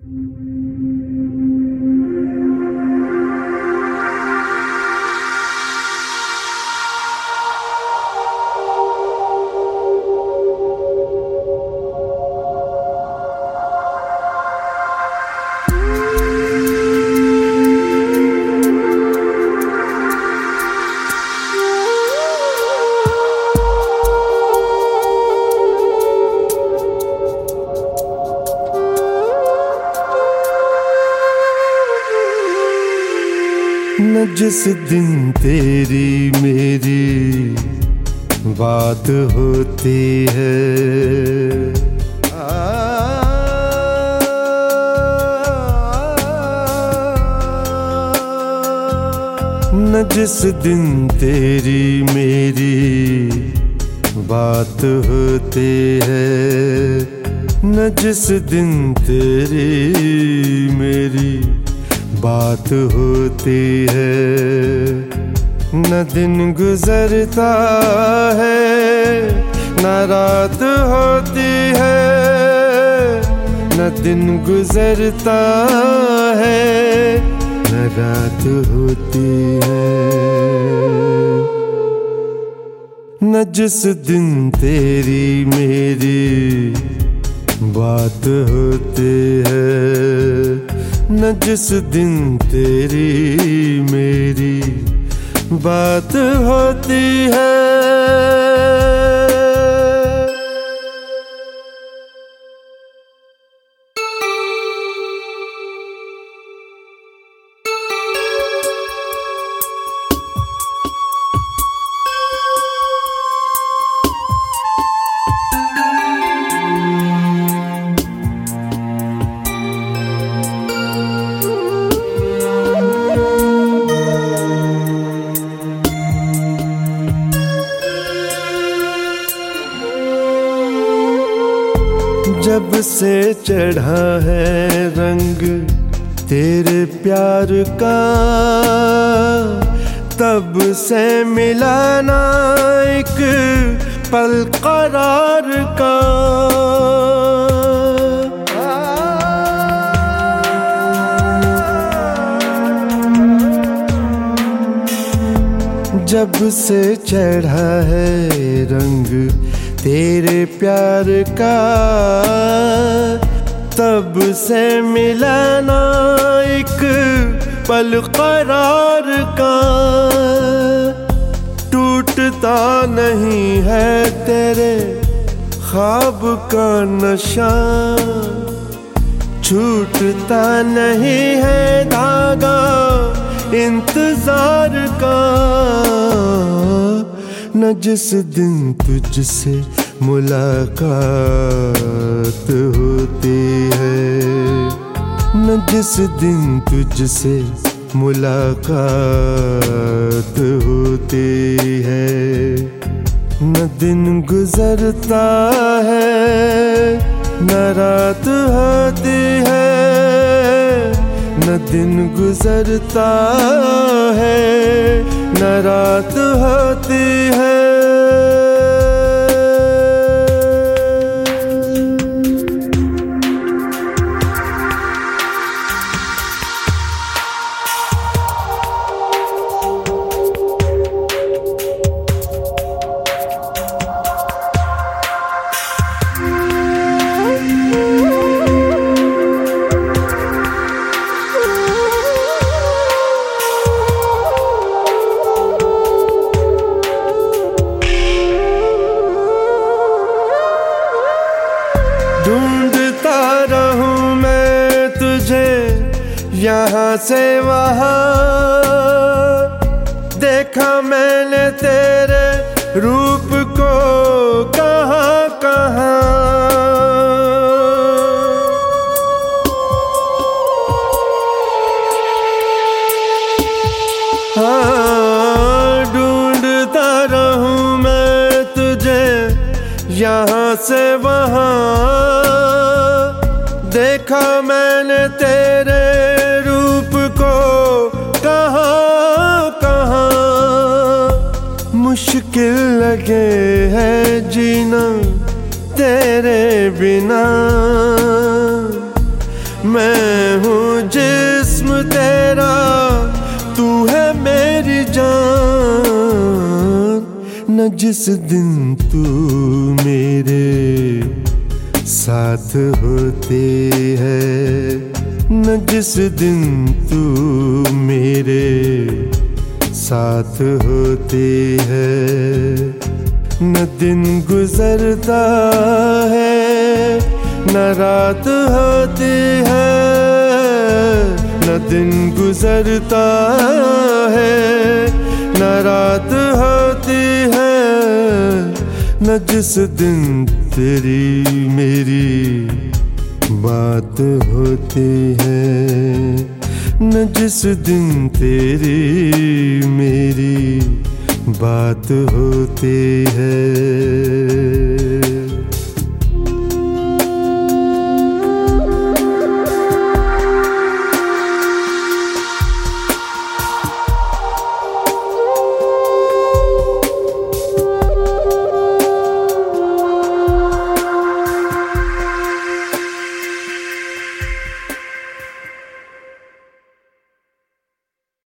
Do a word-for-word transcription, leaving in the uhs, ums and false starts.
न जिस दिन तेरी मेरी बात होती है, न जिस दिन तेरी मेरी बात होती है, न जिस दिन तेरी मेरी बात होती है, न दिन गुजरता है न रात होती है, न दिन गुजरता है न रात होती है, न जिस दिन तेरी मेरी बात होती है, न जिस दिन तेरी मेरी बात होती है। जब से चढ़ा है रंग तेरे प्यार का, तब से मिला ना एक पल करार का। जब से चढ़ा है रंग तेरे प्यार का, तब से मिला ना एक पल करार का। टूटता नहीं है तेरे ख्वाब का नशा, छूटता नहीं है धागा इंतजार का। न जिस दिन तुझसे मुलाकात होती है, न जिस दिन तुझसे मुलाकात होती है, न दिन गुजरता है न रात होती है, न दिन गुजरता है न रात होती है। ढूंढता रहूं मैं तुझे यहाँ से वहाँ, देखा मैंने तेरे रूप को कहाँ कहाँ। हाँ, ढूंढता रहूं मैं तुझे यहाँ से वहाँ, देखा मैंने तेरे रूप को कहाँ कहाँ। मुश्किल लगे है जीना तेरे बिना, मैं हूँ जिस्म तेरा, तू है मेरी जान। न जिस दिन तू मेरे साथ होती है, न जिस दिन तू मेरे साथ होती है, न दिन गुजरता है न रात होती है, न दिन गुजरता है न रात होती है, न जिस दिन तेरी मेरी बात होती है, न जिस दिन तेरी मेरी बात होती है।